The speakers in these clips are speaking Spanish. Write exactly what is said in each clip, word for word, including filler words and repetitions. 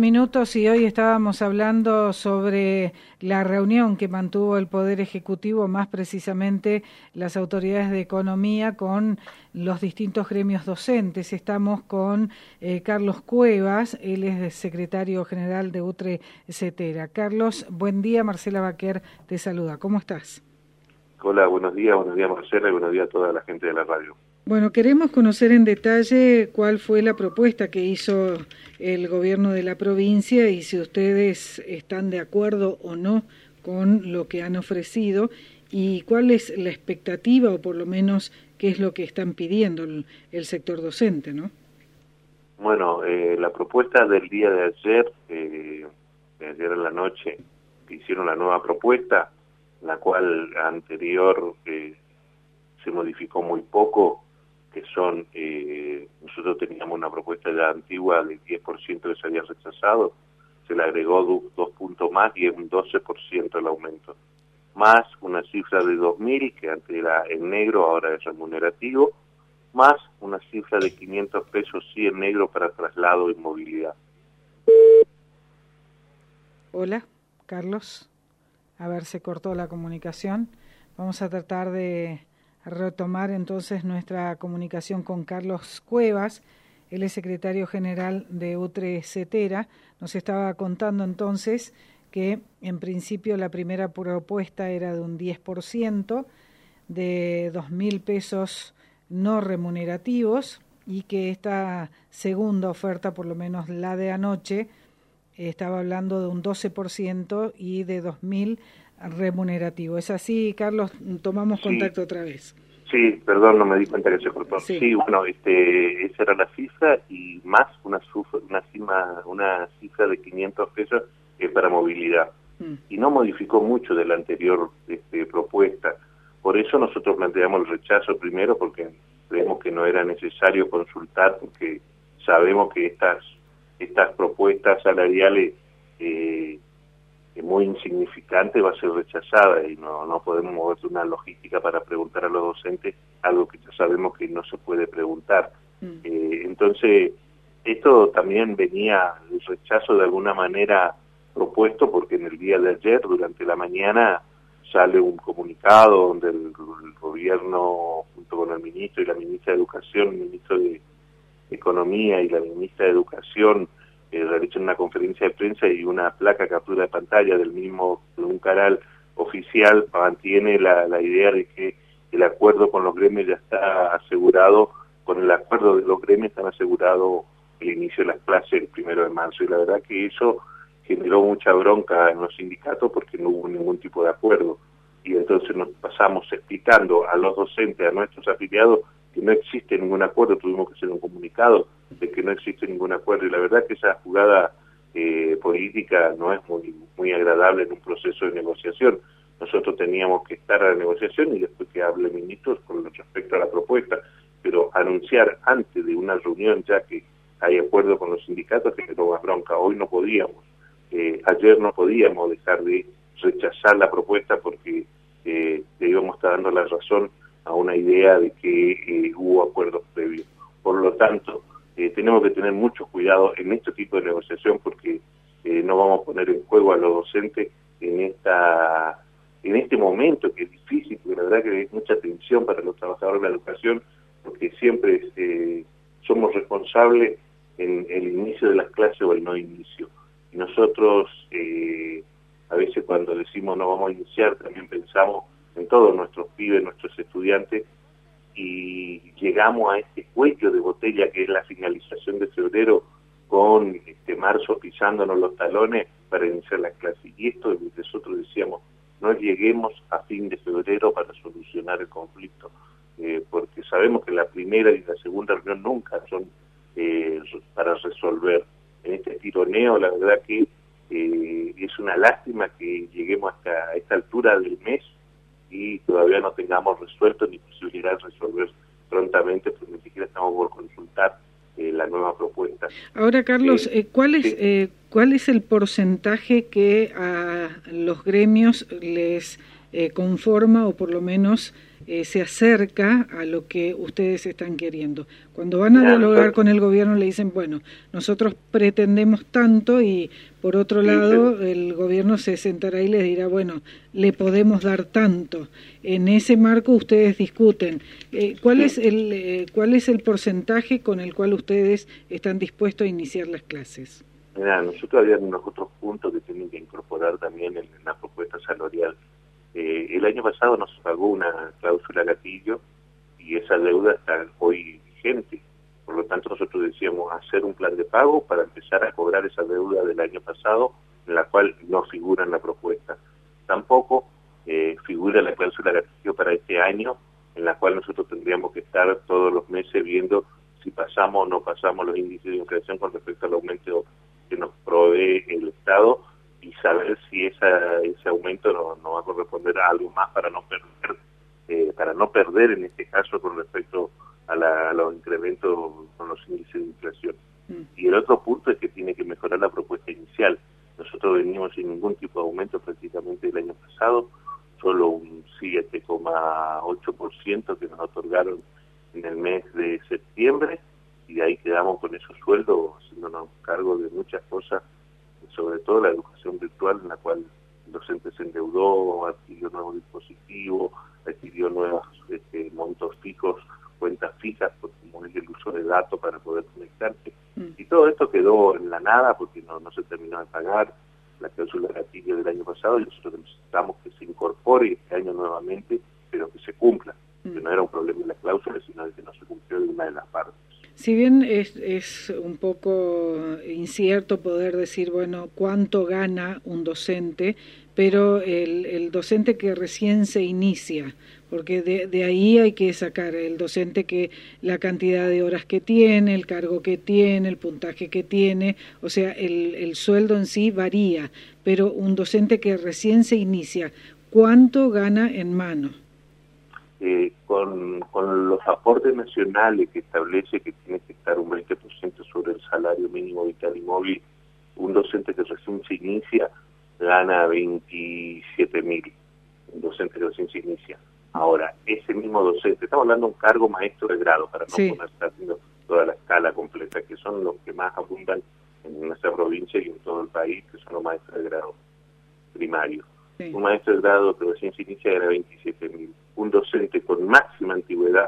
minutos y hoy estábamos hablando sobre la reunión que mantuvo el Poder Ejecutivo, más precisamente las autoridades de economía con los distintos gremios docentes. Estamos con eh, Carlos Cuevas, él es secretario general de UTRE Cetera. Carlos, buen día, Marcela Baquer te saluda. ¿Cómo estás? Hola, buenos días, buenos días Marcela y buenos días a toda la gente de la radio. Bueno, queremos conocer en detalle cuál fue la propuesta que hizo el gobierno de la provincia y si ustedes están de acuerdo o no con lo que han ofrecido y cuál es la expectativa o por lo menos qué es lo que están pidiendo el, el sector docente, ¿no? Bueno, eh, la propuesta del día de ayer, eh, de ayer en la noche, que hicieron la nueva propuesta, la cual anterior eh, se modificó muy poco, que son, eh, nosotros teníamos una propuesta ya antigua del diez por ciento que se había rechazado, se le agregó do, dos puntos más y es un doce por ciento el aumento, más una cifra de dos mil, que antes era en negro, ahora es remunerativo, más una cifra de quinientos pesos sí en negro para traslado y movilidad. Hola, Carlos. A ver, se cortó la comunicación. Vamos a tratar de retomar entonces nuestra comunicación con Carlos Cuevas. Él es secretario general de UTRE Cetera. Nos estaba contando entonces que en principio la primera propuesta era de un diez por ciento, de dos mil pesos no remunerativos, y que esta segunda oferta, por lo menos la de anoche, estaba hablando de un doce por ciento y de dos mil remunerativo. ¿Es así, Carlos? Tomamos Sí, contacto otra vez. Sí, perdón, no me di cuenta que se cortó. Sí, sí bueno, este, esa era la cifra y más una, sufra, una, cima, una cifra de quinientos pesos que para movilidad. Mm. Y no modificó mucho de la anterior este, propuesta. Por eso nosotros planteamos el rechazo primero, porque creemos que no era necesario consultar, porque sabemos que estas estas propuestas salariales eh, muy insignificante va a ser rechazada y no, no podemos mover una logística para preguntar a los docentes algo que ya sabemos que no se puede preguntar. Mm. Eh, entonces, esto también venía, el rechazo de alguna manera propuesto porque en el día de ayer, durante la mañana, sale un comunicado donde el, el gobierno, junto con el ministro y la ministra de Educación, el ministro de Economía y la ministra de Educación, eh, realizan una conferencia de prensa y una placa captura de pantalla del mismo, de un canal oficial, mantiene la, la idea de que el acuerdo con los gremios ya está asegurado, con el acuerdo de los gremios están asegurado el inicio de las clases el primero de marzo, y la verdad que eso generó mucha bronca en los sindicatos porque no hubo ningún tipo de acuerdo, y entonces nos pasamos explicando a los docentes, a nuestros afiliados, que no existe ningún acuerdo. Tuvimos que hacer un comunicado de que no existe ningún acuerdo, y la verdad que esa jugada eh, política no es muy muy agradable en un proceso de negociación. Nosotros teníamos que estar a la negociación y después que hable el ministro con respecto a la propuesta, pero anunciar antes de una reunión ya que hay acuerdo con los sindicatos que no va bronca. Hoy no podíamos, eh, ayer no podíamos dejar de rechazar la propuesta porque eh, le íbamos a estar dando la razón a una idea de que eh, hubo acuerdos previos. Por lo tanto, eh, tenemos que tener mucho cuidado en este tipo de negociación porque eh, no vamos a poner en juego a los docentes en esta en este momento que es difícil, porque la verdad que hay mucha tensión para los trabajadores de la educación, porque siempre eh, somos responsables en el inicio de las clases o el no inicio. Y nosotros, eh, a veces cuando decimos no vamos a iniciar, también pensamos en todos nuestros pibes, nuestros estudiantes, y llegamos a este cuello de botella que es la finalización de febrero con este marzo pisándonos los talones para iniciar las clases. Y esto nosotros decíamos, no lleguemos a fin de febrero para solucionar el conflicto, eh, porque sabemos que la primera y la segunda reunión nunca son eh, para resolver. En este tironeo, la verdad que eh, es una lástima que lleguemos hasta a esta altura del mes y todavía no tengamos resuelto ni posibilidad de resolver prontamente, porque ni siquiera estamos por consultar eh, la nueva propuesta. Ahora, Carlos, eh, ¿cuál es sí. eh, cuál es el porcentaje que a los gremios les eh, conforma o por lo menos eh, se acerca a lo que ustedes están queriendo. Cuando van a dialogar con el gobierno le dicen, bueno, nosotros pretendemos tanto y por otro lado el gobierno se sentará y les dirá, bueno, le podemos dar tanto. En ese marco ustedes discuten. Eh, ¿cuál es el eh, cuál es el porcentaje con el cual ustedes están dispuestos a iniciar las clases? Mira, nosotros había unos otros puntos que tienen que incorporar también en, en la propuesta salarial. Eh, el año pasado nos pagó una cláusula gatillo y esa deuda está hoy vigente. Por lo tanto, nosotros decíamos hacer un plan de pago para empezar a cobrar esa deuda del año pasado, en la cual no figura en la propuesta. Tampoco eh, figura la cláusula gatillo para este año, en la cual nosotros tendríamos que estar todos los meses viendo si pasamos o no pasamos los índices de inflación con respecto al aumento que nos provee el Estado y saber si esa, ese aumento nos no va a corresponder a algo más para no perder, eh, para no perder en este caso con respecto a, la, a los incrementos con los índices de inflación. Mm. Y el otro punto es que tiene que mejorar la propuesta inicial. Nosotros venimos sin ningún tipo de aumento prácticamente el año pasado, solo un siete coma ocho por ciento que nos otorgaron en el mes de septiembre, y de ahí quedamos con esos sueldos, haciéndonos cargo de muchas cosas, sobre todo la educación virtual, en la cual el docente se endeudó, adquirió nuevos dispositivos, adquirió nuevos este, montos fijos, cuentas fijas, como es el uso de datos para poder conectarse. Mm. Y todo esto quedó en la nada porque no, no se terminó de pagar la cláusula gatillo del año pasado, y nosotros necesitamos que se incorpore este año nuevamente, pero que se cumpla. Mm. Que no era un problema de la cláusula, sino de que no se cumplió de una de las partes. Si bien es, es un poco incierto poder decir, bueno, cuánto gana un docente, pero el, el docente que recién se inicia, porque de, de ahí hay que sacar el docente que la cantidad de horas que tiene, el cargo que tiene, el puntaje que tiene, o sea, el, el sueldo en sí varía, pero un docente que recién se inicia, ¿cuánto gana en mano? Eh, con, con los aportes nacionales que establece que tiene que estar un veinte por ciento sobre el salario mínimo vital y móvil, un docente que recién se inicia gana veintisiete mil, un docente que recién se inicia. Ahora, ese mismo docente, estamos hablando de un cargo maestro de grado, para no sí. poner haciendo toda la escala completa, que son los que más abundan en nuestra provincia y en todo el país, que son los maestros de grado primario. Sí. Un maestro de grado que recién se inicia gana veintisiete mil. Un docente con máxima antigüedad,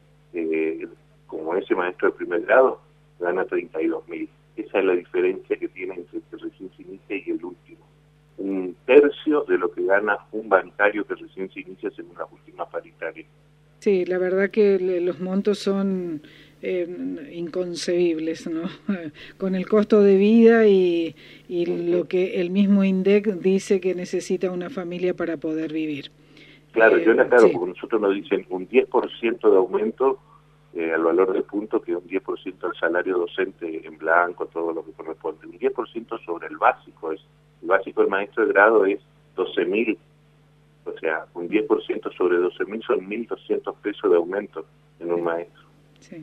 eh, como ese maestro de primer grado, gana treinta y dos mil. Esa es la diferencia que tiene entre el que recién se inicia y el último. Un tercio de lo que gana un bancario que recién se inicia según las últimas paritarias. Sí, la verdad que los montos son eh, inconcebibles, ¿no? Con el costo de vida y, y lo que el mismo INDEC dice que necesita una familia para poder vivir. Claro, eh, yo le aclaro, sí. porque nosotros nos dicen un diez por ciento de aumento eh, al valor de punto, que es un diez por ciento al salario docente en blanco, todo lo que corresponde. Un diez por ciento sobre el básico, es el básico del maestro de grado es doce mil, o sea, un diez por ciento sobre doce mil son mil doscientos pesos de aumento en un maestro. Sí.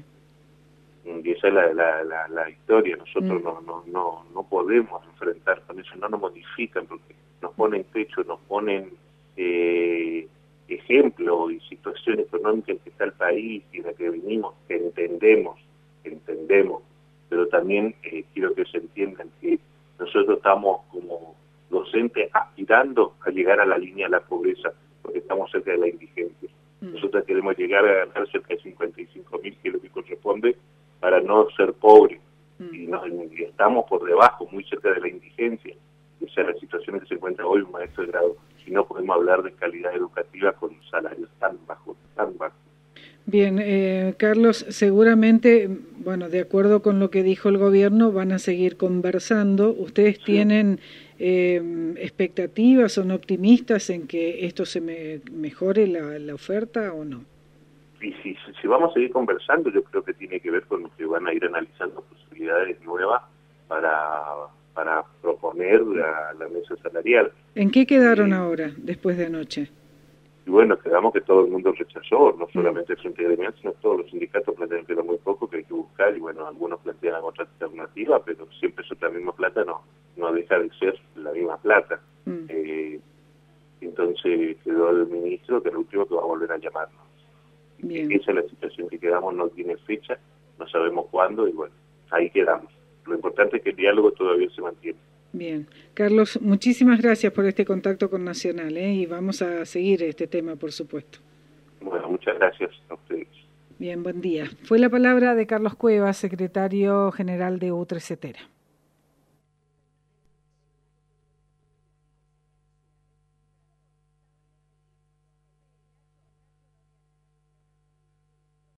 Y esa es la, la, la, la historia, nosotros mm. no, no, no, no podemos enfrentar con eso, no nos modifican, porque nos ponen techo, nos ponen... Eh, ejemplo y situación económica en que está el país y en la que venimos, que entendemos, que entendemos, pero también eh, quiero que se entiendan que nosotros estamos como docentes aspirando a llegar a la línea de la pobreza, porque estamos cerca de la indigencia. Mm. Nosotros queremos llegar a ganar cerca de cincuenta y cinco mil, que es lo que corresponde, para no ser pobres, mm. y, no, y estamos por debajo, muy cerca de la indigencia. Esa es la situación en que se encuentra hoy un maestro de grado. Y no podemos hablar de calidad educativa con salarios tan bajos, tan bajos. Bien, eh, Carlos, seguramente, bueno, de acuerdo con lo que dijo el gobierno, van a seguir conversando. ¿Ustedes sí. tienen eh, expectativas, son optimistas en que esto se me mejore la, la oferta o no? Y si, si vamos a seguir conversando, yo creo que tiene que ver con que van a ir analizando posibilidades nuevas para... para proponer la, la mesa salarial. ¿En qué quedaron eh, ahora, después de anoche? Y bueno, quedamos que todo el mundo rechazó, no solamente el Frente Gremial, sino todos los sindicatos plantean que era muy poco, que hay que buscar, y bueno, algunos plantean otra alternativa, pero siempre es la misma plata, no, no deja de ser la misma plata. Mm. Eh, entonces quedó el ministro, que es el último que va a volver a llamarnos. Bien. Esa es la situación que quedamos, no tiene fecha, no sabemos cuándo, y bueno, ahí quedamos. Lo importante es que el diálogo todavía se mantiene. Bien. Carlos, muchísimas gracias por este contacto con Nacional, ¿eh? Y vamos a seguir este tema, por supuesto. Bueno, muchas gracias a ustedes. Bien, buen día. Fue la palabra de Carlos Cuevas, secretario general de UTRECETERA.